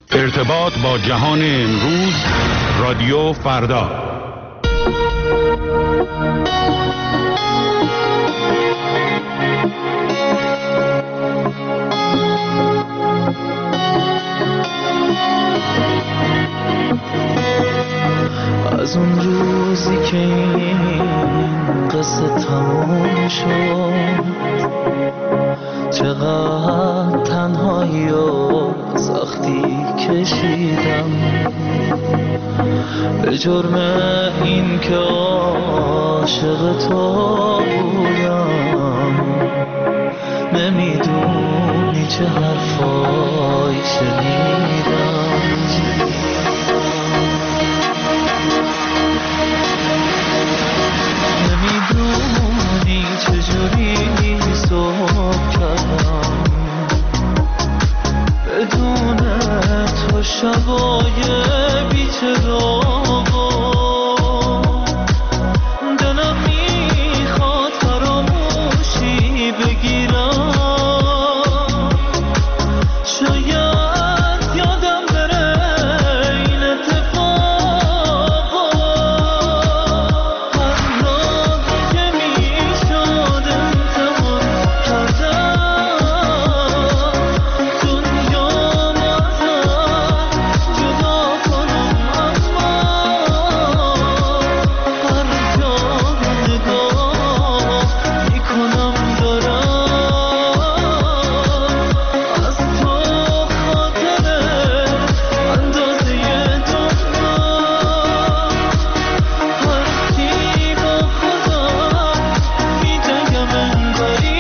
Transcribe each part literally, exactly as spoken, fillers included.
ارتباط با جهان امروز، رادیو فردا. از اون روزی که این قصه تموم شد، چقدر تنهایی و سختی کشیدم، به جرم این که عاشق تو بودم. نمیدونی چه حرفایی شنیدم، نمیدونی چجوری صبح کردم بدون تو شبای بی‌چرا. دلم میخواد فراموشی بگیرم، شاید یادم بره این اتفاقا. هر راهی که میشد امتحان کردم، دنیا ازت جدا کنم، اما هر جا نگاه میکنم دارم از تو خاطره اندازه دنیا. هرکی با خودم میجنگم انگاری،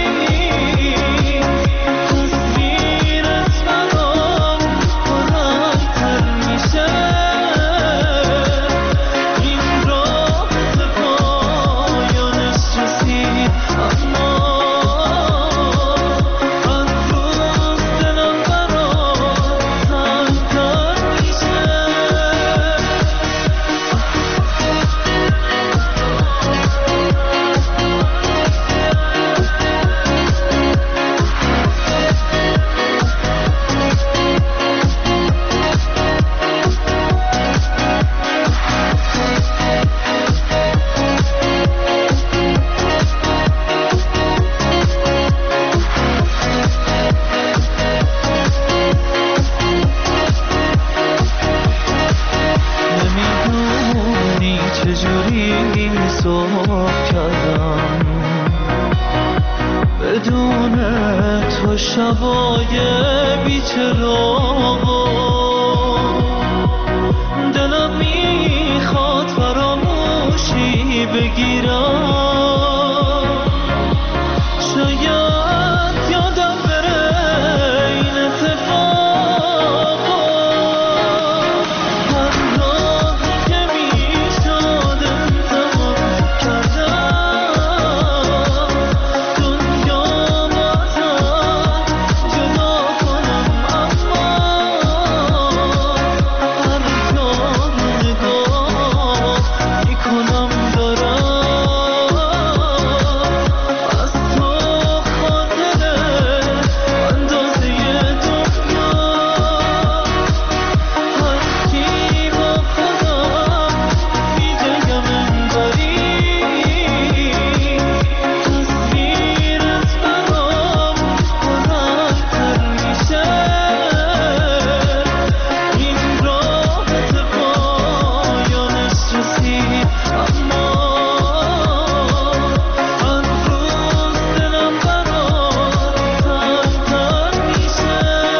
تصویرت برام بلندتر میشه. این راه به پایانش رسید، اما هر روز دلم برات تنگ‌تر میشه. نمیدونی چجوری صبح کردم بدون تو شبای بی‌چراغ. دلم میخواد فراموشی بگیرم، شاید یادم بره این اتفاقا. هر راهی که میشد امتحان کردم، دنیا ازت جدا کنم، اما هر جا نگاه میکنم دارم از تو خاطره اندازه دنیا. هرکی با خودم میجنگم انگاری، تصویرت برام بلندتر میشه. این راه به پایانش رسید، اما هر روز دلم برات تنگ‌تر میشه.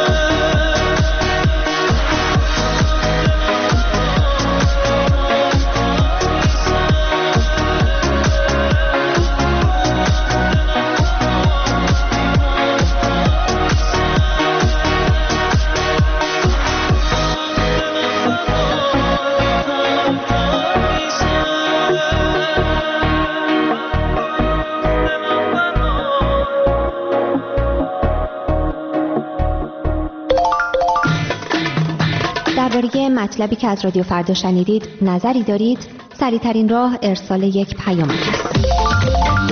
درباره مطلبی که از رادیو فردا شنیدید نظری دارید؟ سریع‌ترین راه ارسال یک پیام است.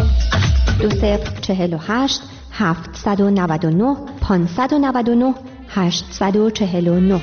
دو صفر چهل و هشت هفتصد و نود و نه پانصد و نود و نه هشت چهار نه.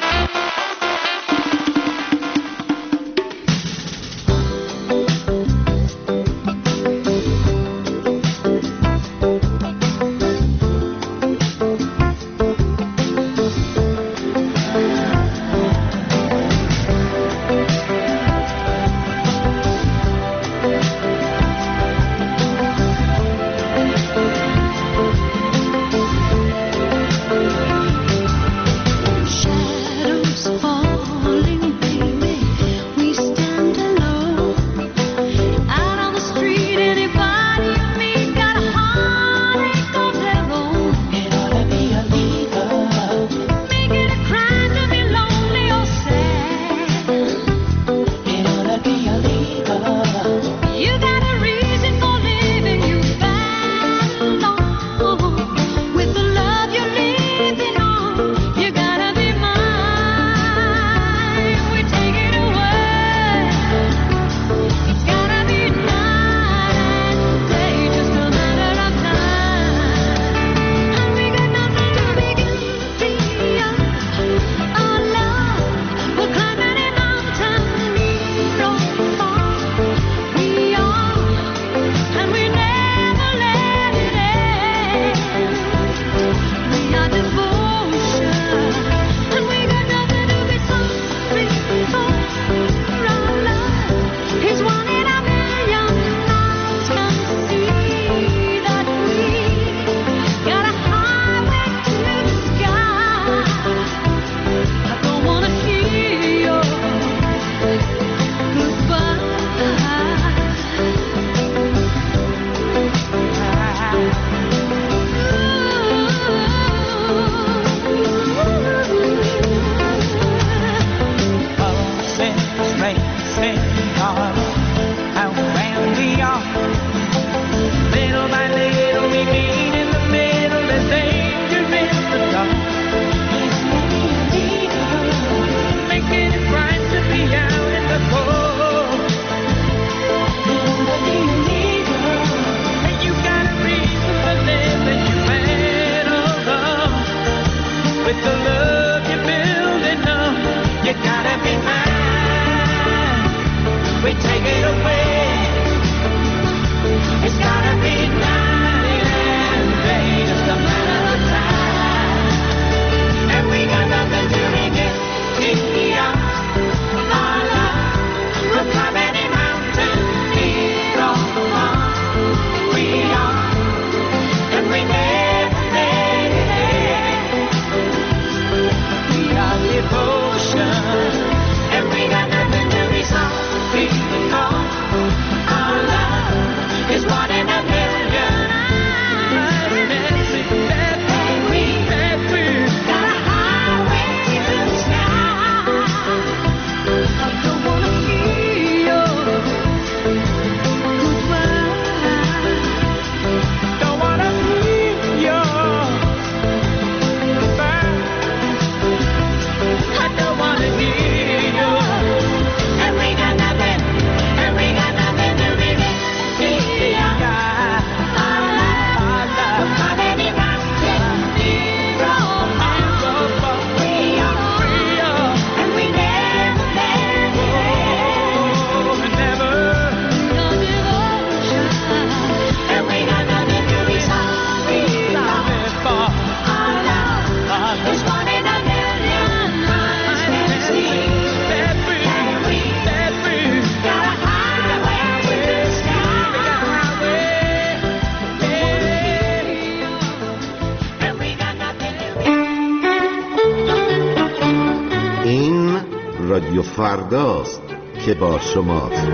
رادیو فرداست که با شماست.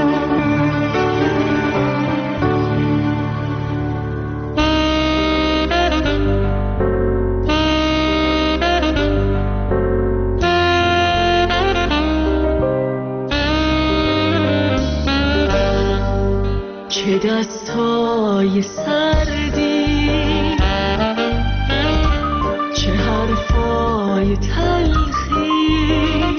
چه دستای سردی، چه حرفای تلخی،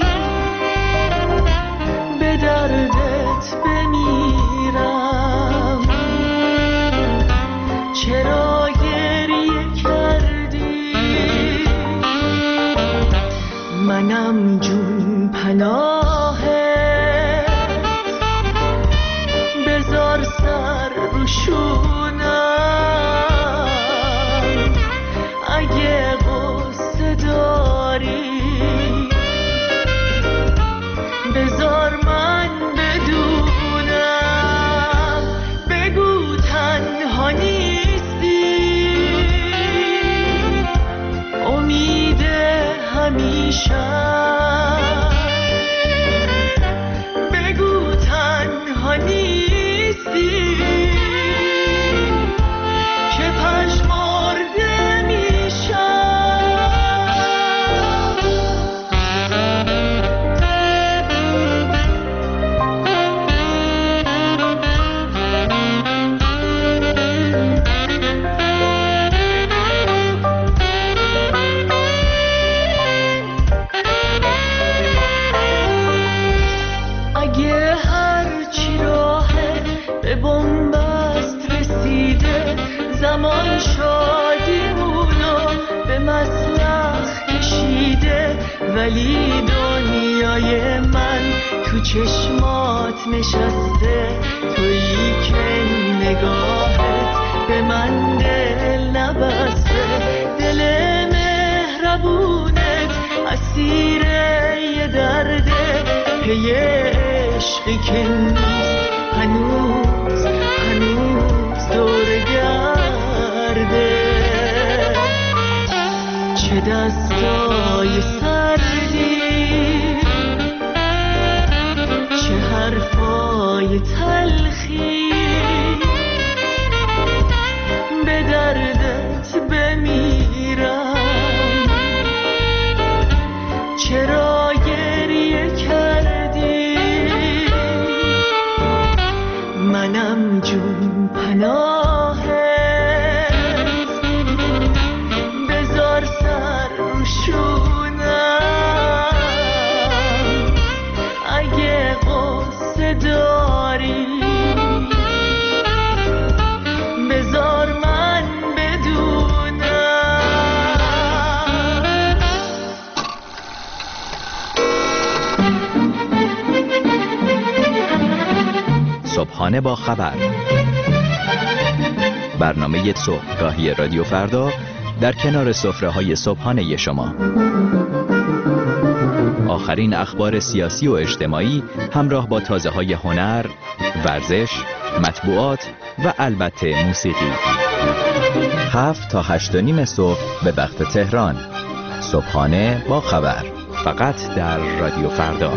به دردت بمیرم. چرا گریه کردی؟ منم جون پناهت، بذار سر رو شونم، اگه غصه داری بذار من بدونم، بگو تنها نیستی، امید همیشه، بگو تنها نیستی که پژمرده میشم. اگه هرچی راه به بنبست رسیده، زمان شادیمونو به مسلخ کشیده، ولی دنیای من تو چشمات نشسته، تویی که نگاهت به من دل نبسته، دل مهربونت اسیر یه درده، پی عشقی که نیست هنوز هنوز دور گرده، چه دستای سردی، چه حرفای تلخی، به دردت بمیرم، چرا گریه کردی، منم جون پناهت، بذار سر رو شونم، اگه غصه داری بذار من بدونم. صبحانه با خبر، برنامه صبحگاهی رادیو فردا در کنار سفره‌های صبحانه شما. آخرین اخبار سیاسی و اجتماعی همراه با تازه‌های هنر، ورزش، مطبوعات و البته موسیقی. هفت تا هشت و نیم صبح به وقت تهران. صبحانه با خبر، فقط در رادیو فردا.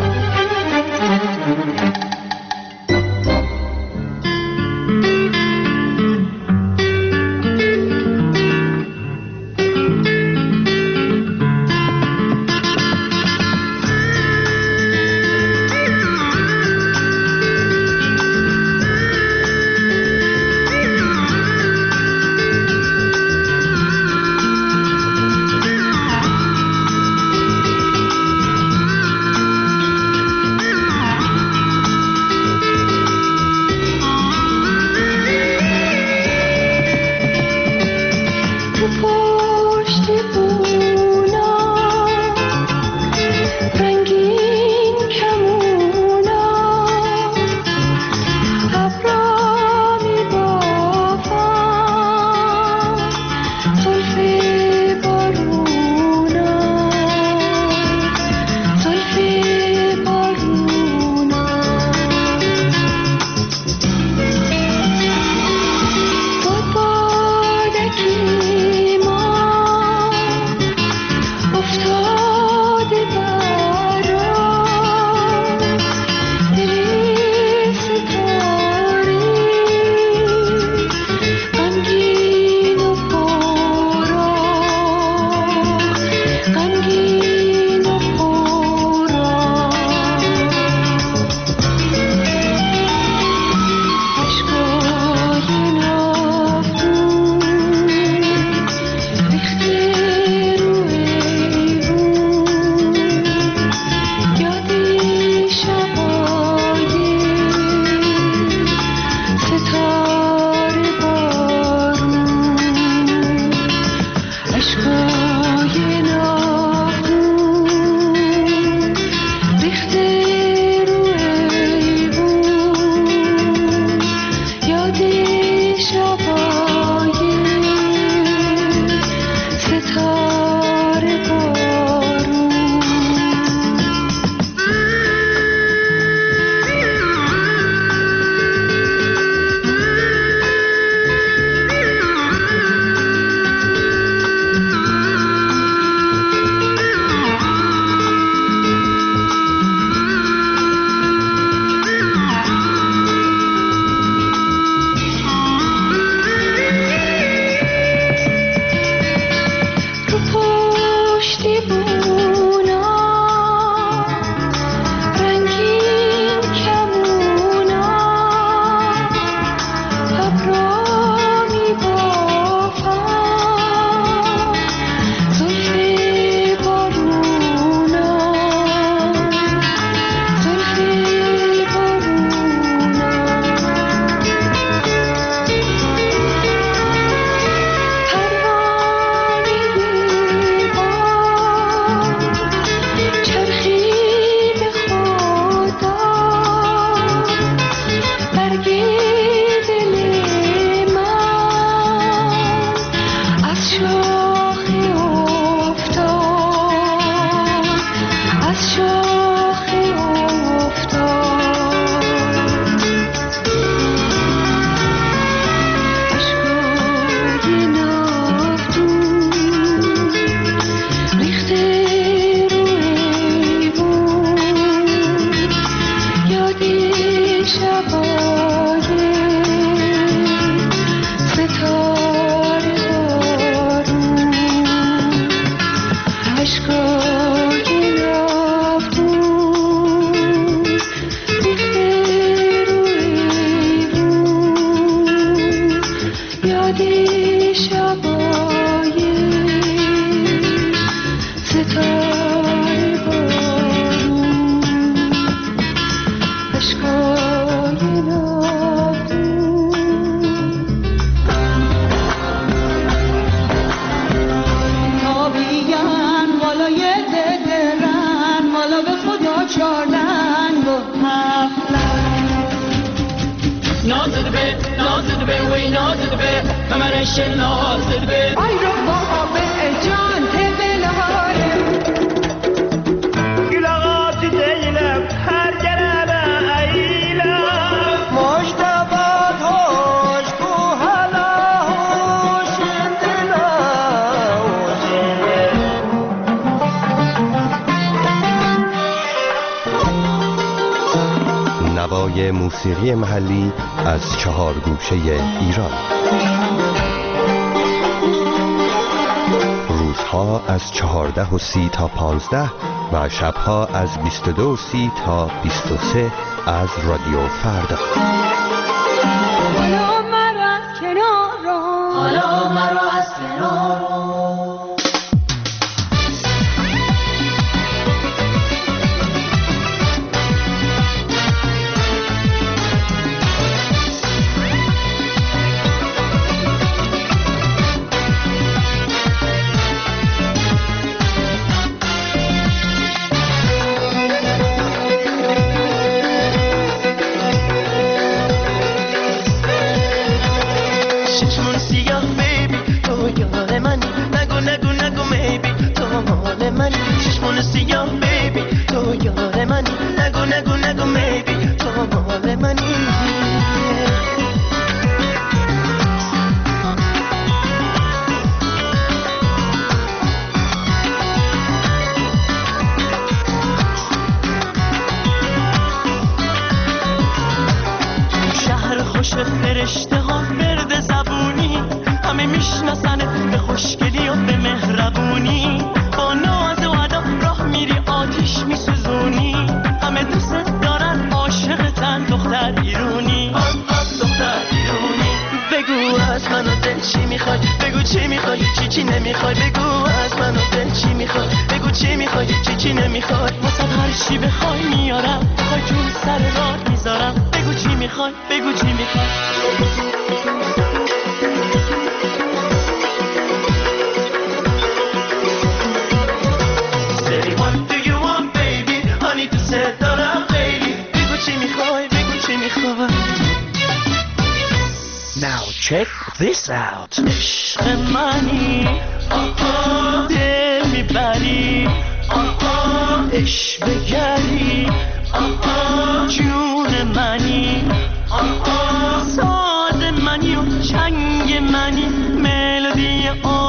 نوای موسیقی محلی از چهار گوشه ایران. روزها از چهارده و سی تا پانزده و شبها از بیست و دو و سی تا بیست و سه از رادیو فردا. حالا مرا از کنار رو، حالا مرا از کنار رو. Check this out. عشق منی آها دل میبری آها عشق بگری آها جون منی آها ساز منی و چنگ منی ملودی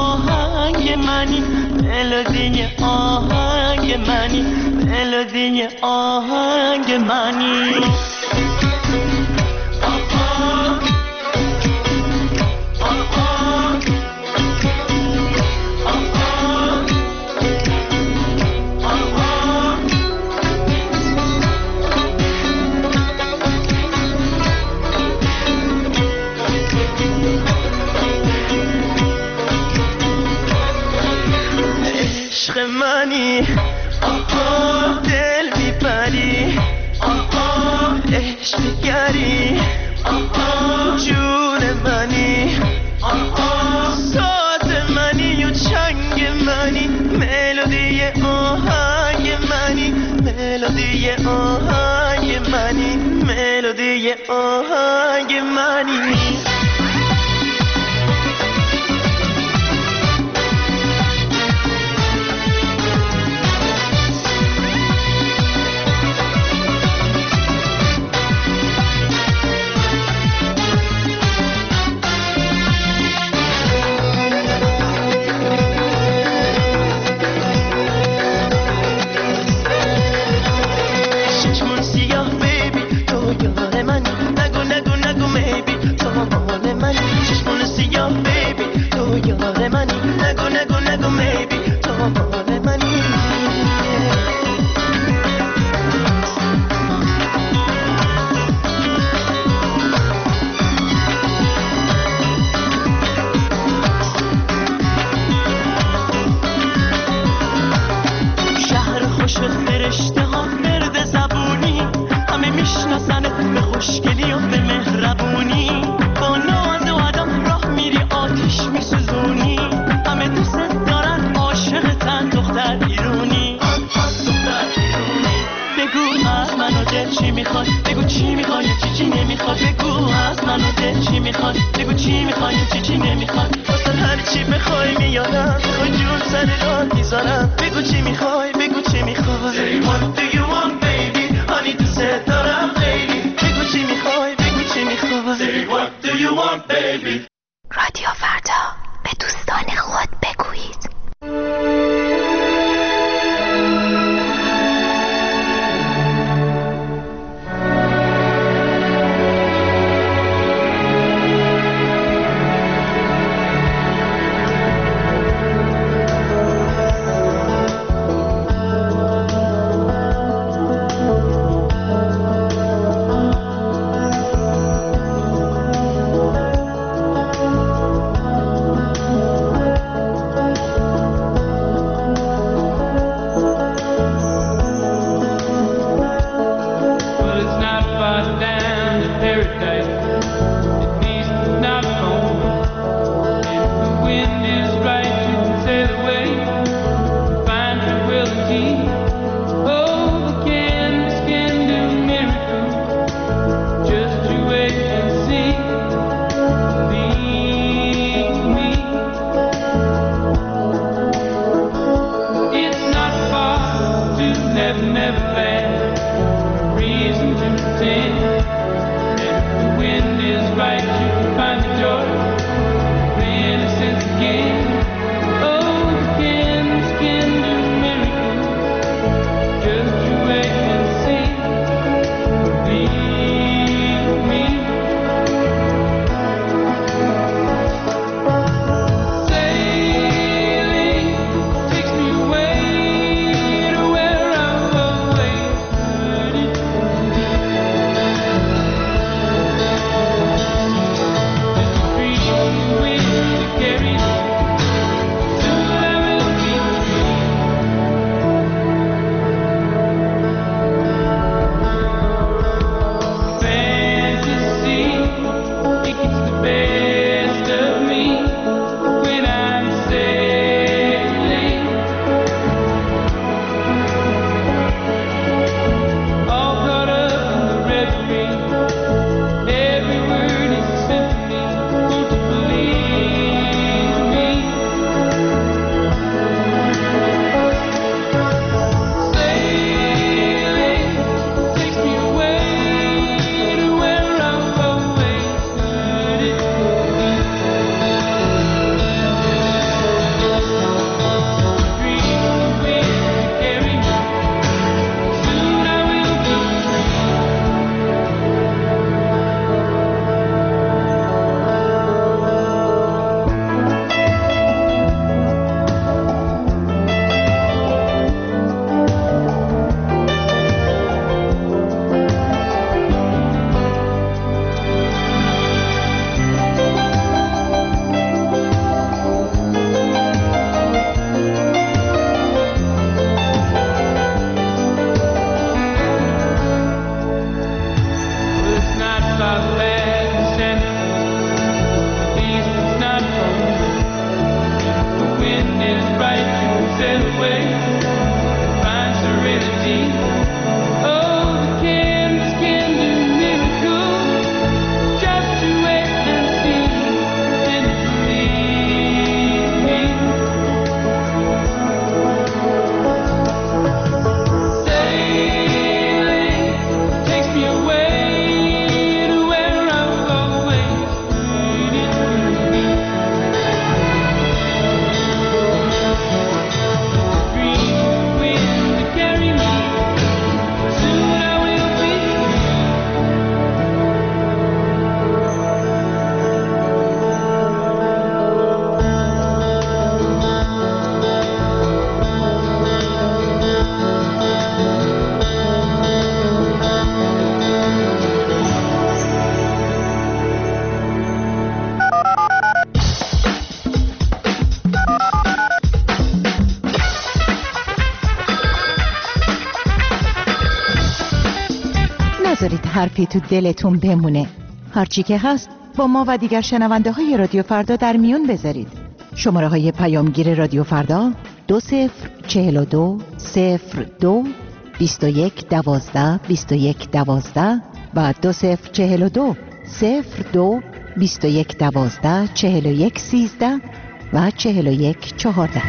آهنگ منی ملودی آهنگ منی ملودی آهنگ منی منی آها دل میبری آها عشق گری آها جون منی آها ساز منی و چنگ منی ملودی آهنگ منی ملودی آهنگ منی ملودی آهنگ منی میخوای بگو چی میخوای چی چی نمیخواد بگو از من دل چی میخواد بگو چی میخوای چی چی نمیخواد واسه هر چی بخوای میارم بخوای جون سر راه میذارم بگو چی میخوای بگو چی میخوای Say what do you want baby I need to set دارم خیلی بگو چی میخوای بگو چی میخوای Say what do you want baby رادیو فردا به دوستان خود بگویید. نذارید حرفی تو دلتون بمونه. هرچی که هست با ما و دیگر شنونده های رادیو فردا در میون بذارید. شماره های پیامگیر رادیو فردا دو صفر چهل و دو صفر دو بیست و یک دوازده بیست و یک دوازده و دو صفر چهل و دو صفر دو بیست و یک دوازده چهل و یک سیزده و چهل و یک چهارده.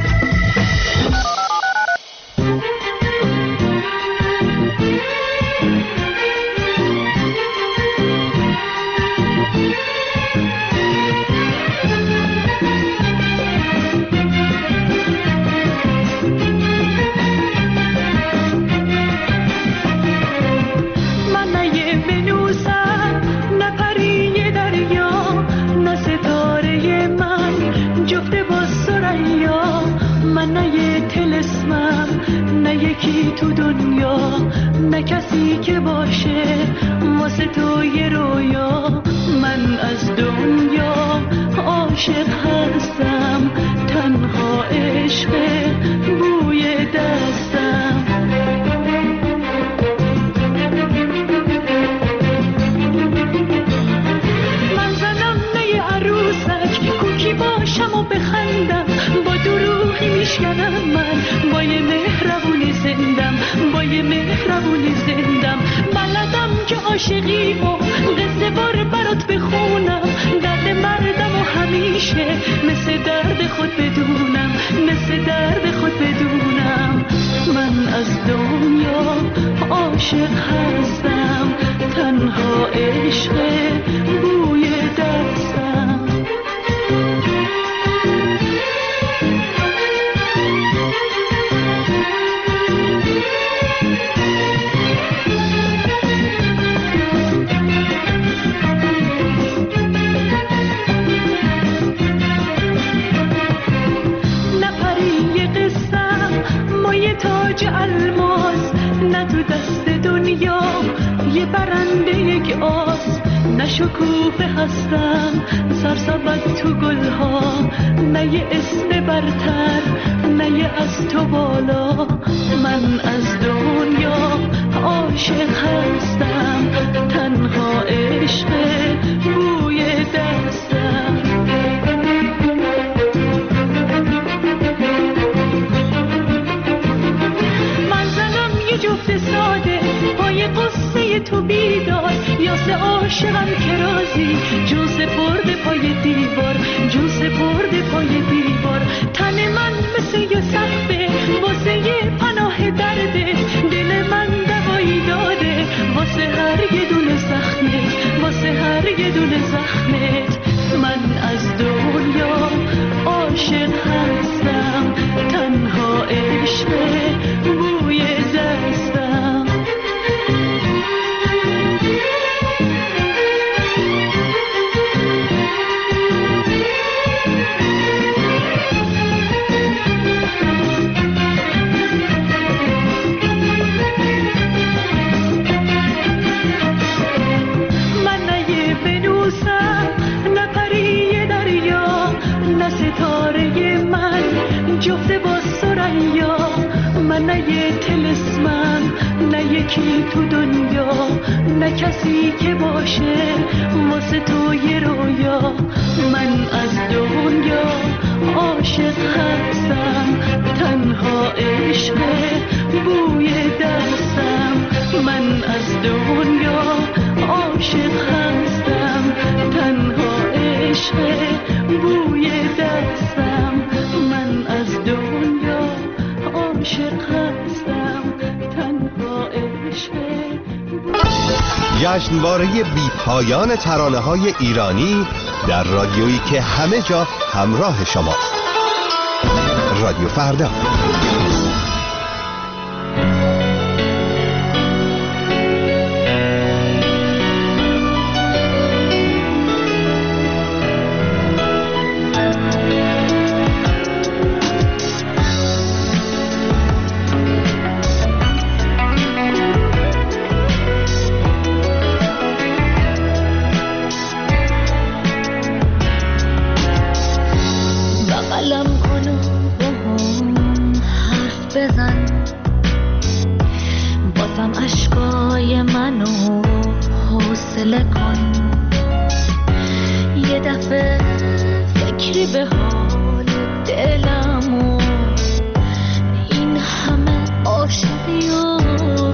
یکی تو دنیا نه کسی که باشه واسه تو یه رویا. من از دنیا عاشق هستم، تنها عشق بوی دستم. من زنم نه عروسک کوکی باشم و بخندم، با دروغی میشکنم من با یه مهربونی زندم، با یه مهربونی زندم. بلدم که عاشقی و قصه بار برات بخونم، درد مردم و همیشه مثل درد خود بدونم، مثل درد خود بدونم. من از دنیا عاشق هستم، تنها عشق بوی دستم. تاج الماس نه تو دست دنیا یه برنده یک آس، نه شکوفه هستم سرسبد تو گلها، نه یه اسم برتر نه یه از تو بالا. من از دنیا عاشق هستم، تنها عشق بوی دستم. جفت ساده پای قصه تو بیدار، یاس عاشقم که رازی جون سپرده پای دیوار، جون سپرده پای دیوار. تن من مثل یه سقفه واسه یه پناه درده، دل من دوایی داده واسه هر یه دونه زخمت، واسه هر یه دونه زخمت. من از دنیا عاشق هستم، تنها عشق بوی دستم. من نه یه بنوسم نه پری دریا، نه ستاره من جفت با سریا. من نه یه تلسمم نه یکی تو دنیا، نه کسی که باشه واسه تو یه رویا. من از دنیا عاشق هستم، تنها عشق بوی دستم. من از دنیا عاشق هستم، تنها عشق بوی دستم. من از دنیا عاشق هستم، تنها عشق. جشنواره بی پایان ترانه های ایرانی در رادیویی که همه جا همراه شماست. رادیو فردا. این همه عاشقی و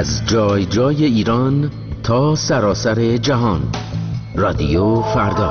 از جای جای ایران تا سراسر جهان. رادیو فردا.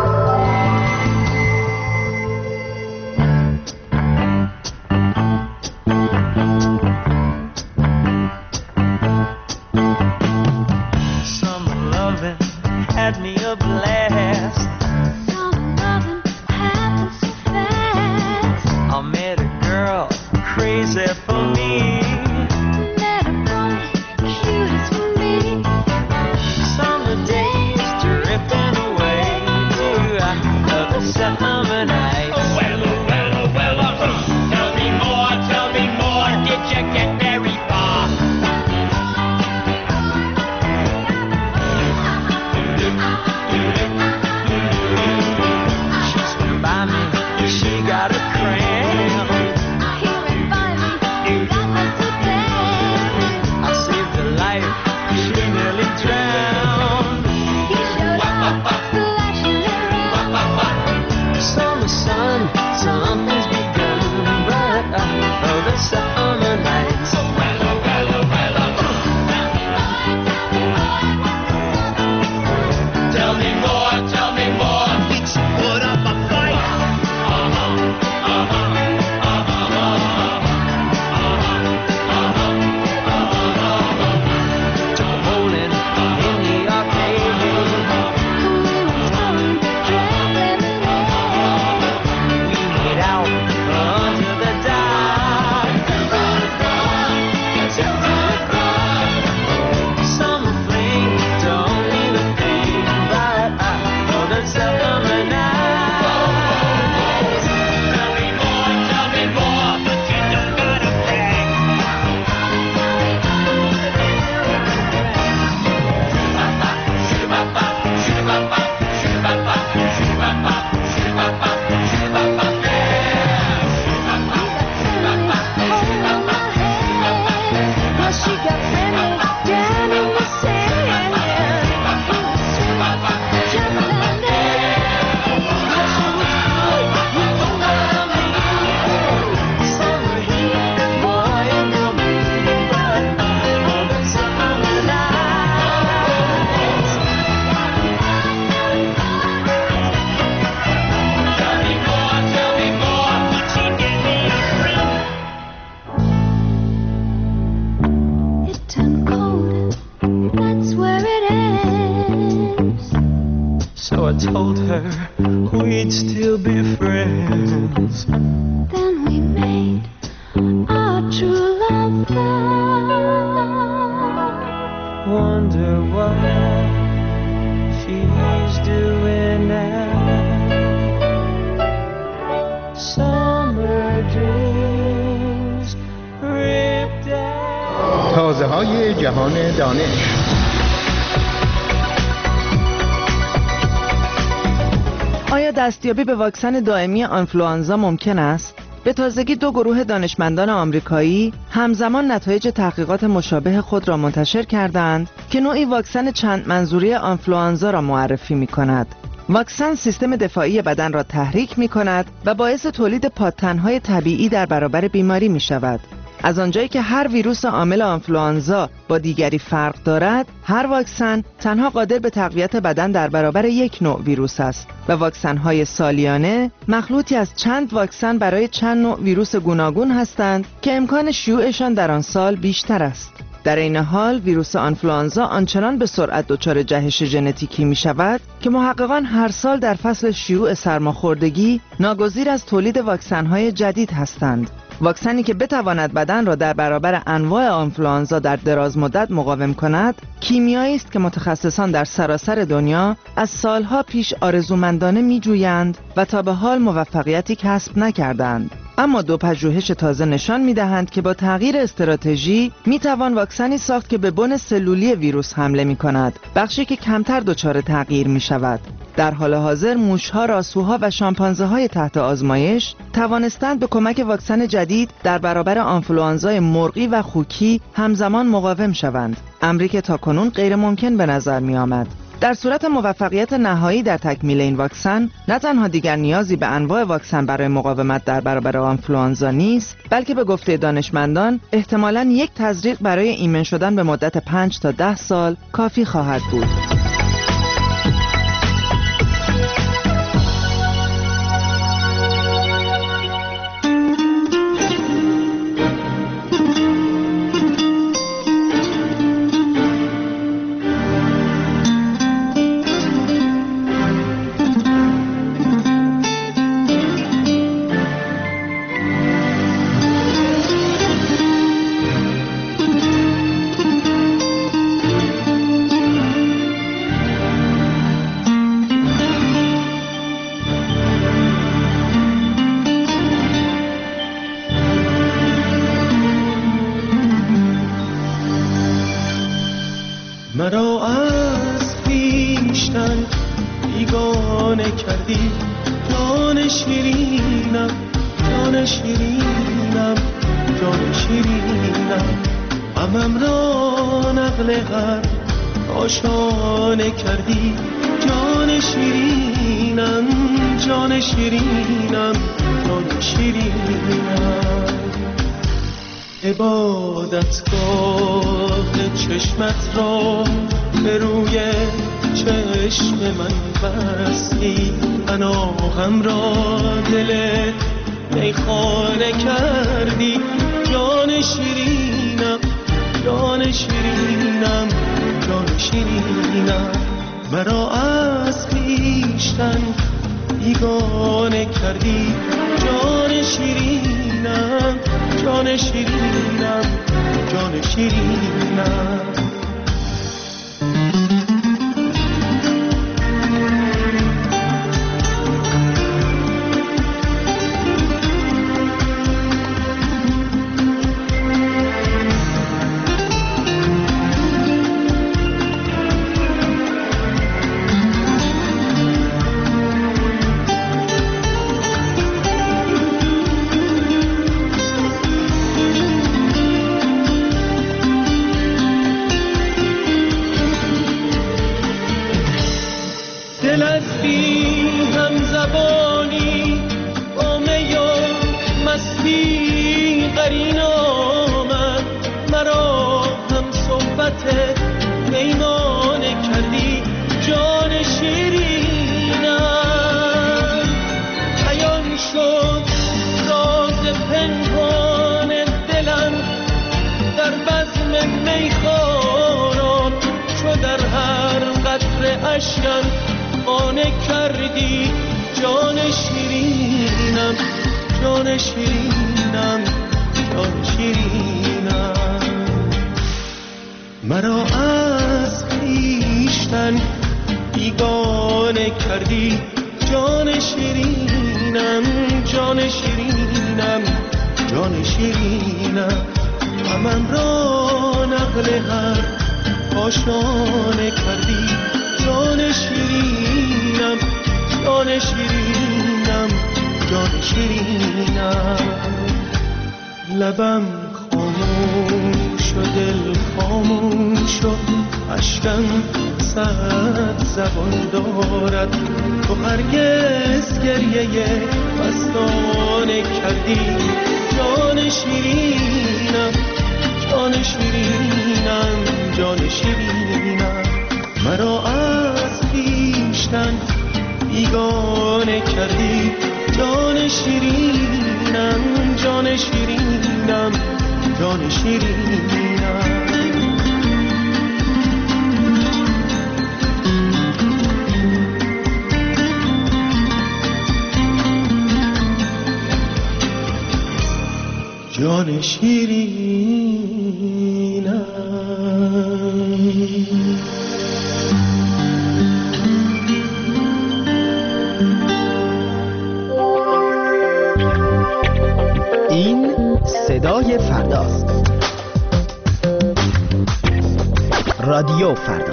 Told her we'd still be friends. Then we made our true love vow. Wonder what she's doing now. Summer dreams ripped out. تازه های جهان دانش. آیا دستیابی به واکسن دائمی آنفلوانزا ممکن است؟ به تازگی دو گروه دانشمندان آمریکایی همزمان نتایج تحقیقات مشابه خود را منتشر کردند که نوعی واکسن چند منظوری آنفلوانزا را معرفی می کند. واکسن سیستم دفاعی بدن را تحریک می کند و باعث تولید پادتن‌های طبیعی در برابر بیماری می شود. از آنجایی که هر ویروس عامل آنفلوانزا با دیگری فرق دارد، هر واکسن تنها قادر به تقویت بدن در برابر یک نوع ویروس است و واکسن‌های سالیانه مخلوطی از چند واکسن برای چند نوع ویروس گوناگون هستند که امکان شیوعشان در آن سال بیشتر است. در این حال ویروس آنفلوانزا آنچنان به سرعت دچار جهش ژنتیکی می شود که محققان هر سال در فصل شیوع سرماخوردگی ناگزیر از تولید واکسن‌های جدید هستند. واکسنی که بتواند بدن را در برابر انواع آنفلوانزا در دراز مدت مقاوم کند، کیمیایی است که متخصصان در سراسر دنیا از سالها پیش آرزومندانه می‌جویند و تا به حال موفقیتی کسب نکردند. اما دو پژوهش تازه نشان می‌دهند که با تغییر استراتژی می‌توان واکسنی ساخت که به بن سلولی ویروس حمله می‌کند، بخشی که کمتر دچار تغییر می‌شود. در حال حاضر موش‌ها، راسوها و شامپانزه‌های تحت آزمایش توانستند به کمک واکسن جدید در برابر آنفلوانزای مرغی و خوکی همزمان مقاوم شوند، امری که تاکنون غیر ممکن به نظر می آمد. در صورت موفقیت نهایی در تکمیل این واکسن، نه تنها دیگر نیازی به انواع واکسن برای مقاومت در برابر آنفلوانزا نیست، بلکه به گفته دانشمندان احتمالاً یک تزریق برای ایمن شدن به مدت پنج تا ده سال کافی خواهد بود. مرا از پیشتن بیگانه کردی، جان شیرینم، جان شیرینم، جان شیرینم، غمم را نقل هر آشانه کردی، جان شیرینم، جان شیرینم، جان شیرینم. عبادتگاه چشمت را به روی چشم من بستی، پناهم را دل میخانه کردی، جان شیرینم، جان شیرینم، جان شیرینم. مرا از خویشتن بیگانه کردی، جان شیرینم، جان شیرینم، جان شیرینم. دل از بی هم زبانی با می و مستی قرین آمد، مرا هم صحبت میمانه کردی، جان شیرینم. بیان شد راز پنهان دلم در بزم میخواران، چو در هر قطره اشکم خانه کردی، جان شیرینم، جان شیرینم، جان شیرینم. مرا از خویشتن بیگانه کردی، جان شیرینم، جان شیرینم، جان شیرینم. غمم را نقل هر آشانه کردی، جان شیرینم، جان شیرینم، جان شیرینم. لبم خاموش و دل خاموش و اشکم صد زبان دارد، تو هرگز گریه مستانه کردی، جان شیرینم، جان شیرینم، جان شیرینم. مرا از خویشتن بیگانه کردی، جان شیرینم، جان شیرینم، جان شیرینم. جان شیرینم. این صدای فرداست. رادیو فردا.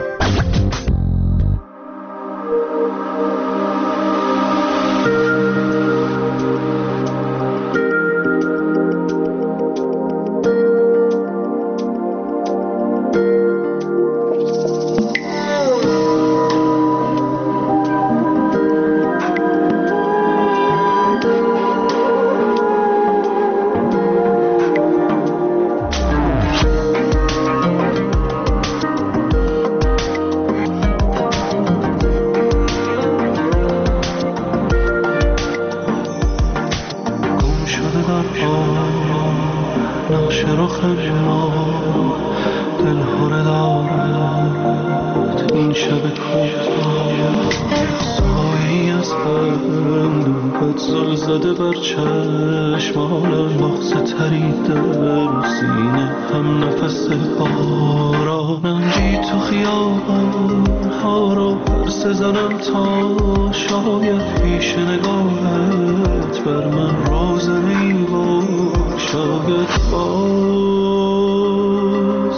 شبها نقش رخ ما دلها رو دارد این شب کوتاه سایه‌ای از بند زل زده بر چشمان مغز تریده سینه هم نفس بارانم بی تو خیابان ها رو پرس زنم تا شاید پیش نگاهت بر من روزنی و شاید باز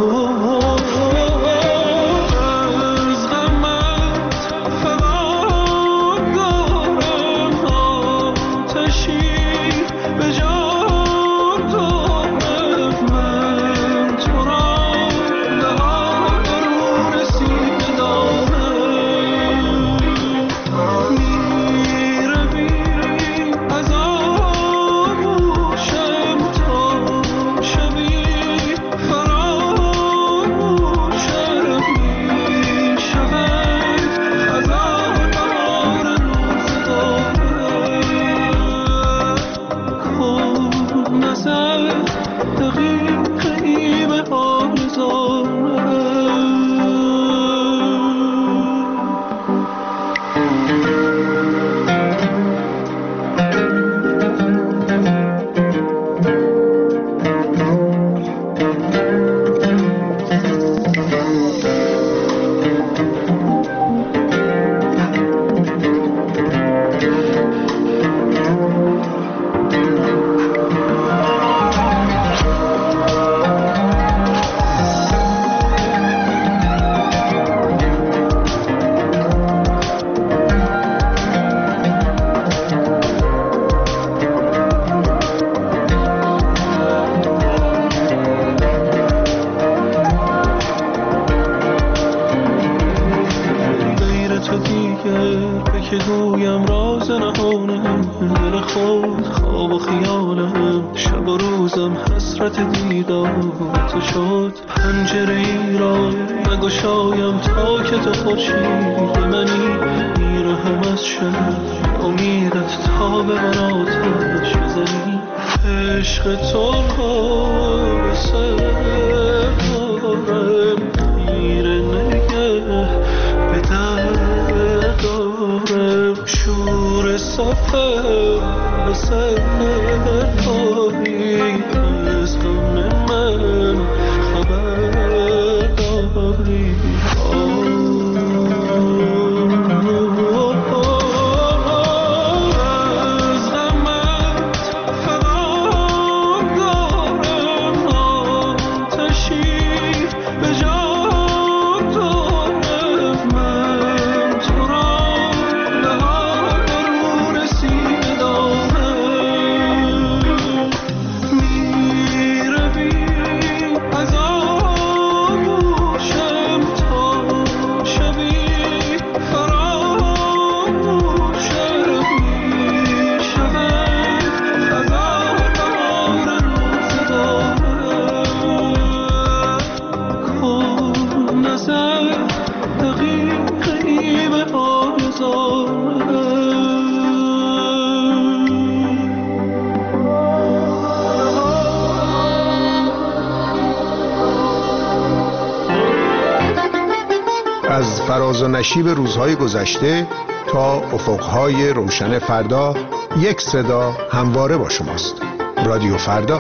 از فراز و نشیب روزهای گذشته تا افقهای روشن فردا، یک صدا همواره با شماست. رادیو فردا.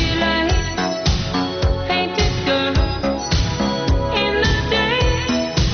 Painted girl in the day.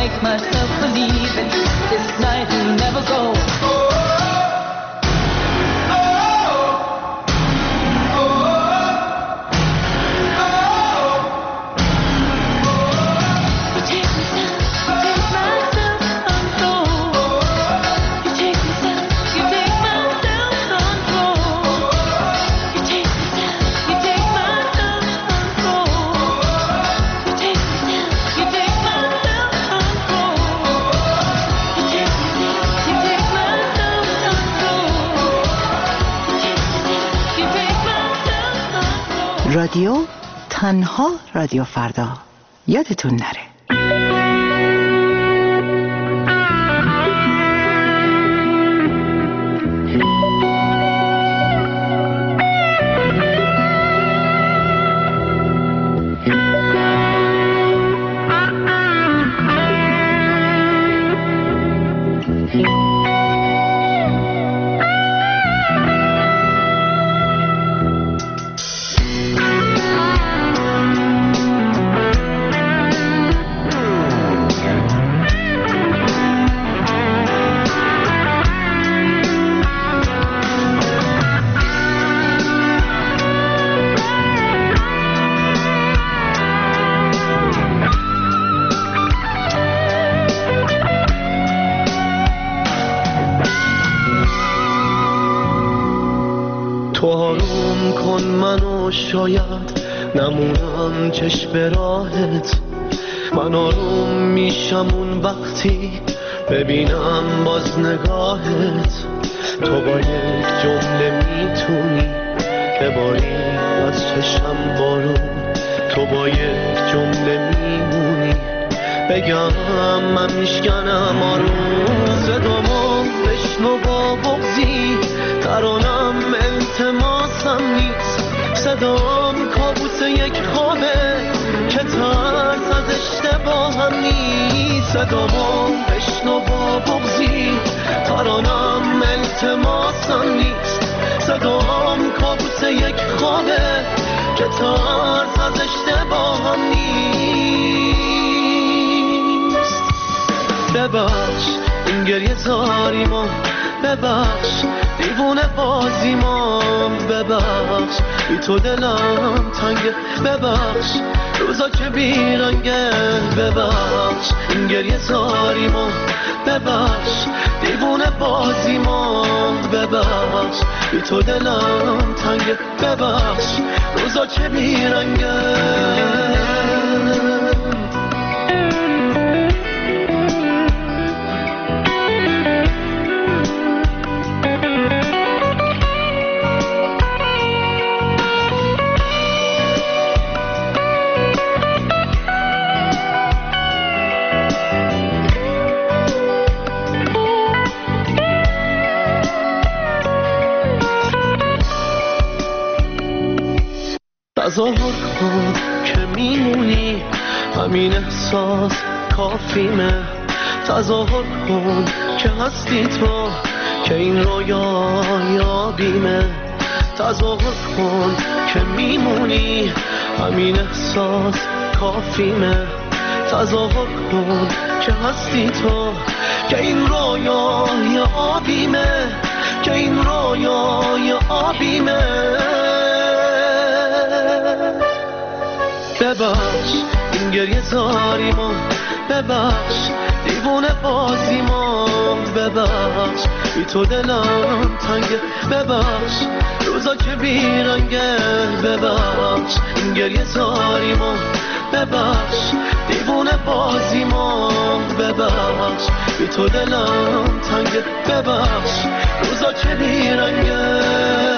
make myself believe it. This night will never go. رادیو تنها رادیو فردا، یادتون نره. شاید نمونم چشم راهت، من آروم میشم اون وقتی ببینم باز نگاهت. تو با یک جمله میتونی بباری از چشم بارون، تو با یک جمله میمونی بگم من میشکنم آروم. صدامو بشنو با بغضی، ترانم التماسم نیست، صدام کابوس یک خوابه که ترس از اشتباهم نیست. صدامو بشنو با بغضی، ترانم التماسم نیست، صدام کابوس یک خوابه که ترس از اشتباهم نیست. ببخش این گریه زاریمو، ببخش دیوونه بازیمو، ببخش بی تو دلم تنگه، ببخش روزا که بیرنگه، ببخش این گریه زاریمو، ببخش دیوونه بازیمو، ببخش بی تو دلم تنگه، ببخش روزا که بیرنگه. تظاهر کن که میمونی، همین احساس کافیمه. تظاهر کن که هستی تو، که این رویا یابیمه. تظاهر کن که میمونی، همین احساس کافیمه. تظاهر کن که هستی تو، که این رویا یابیمه، که این رویا یابیمه. ببخش این گریه زاریمو، ببخش دیوونه بازیمو، ببخش بی تو دلم تنگه، ببخش روزا که بیرنگه، ببخش این گریه زاریمو، ببخش دیوونه بازیمو، ببخش بی تو دلم تنگه، ببخش روزا که بیرنگه.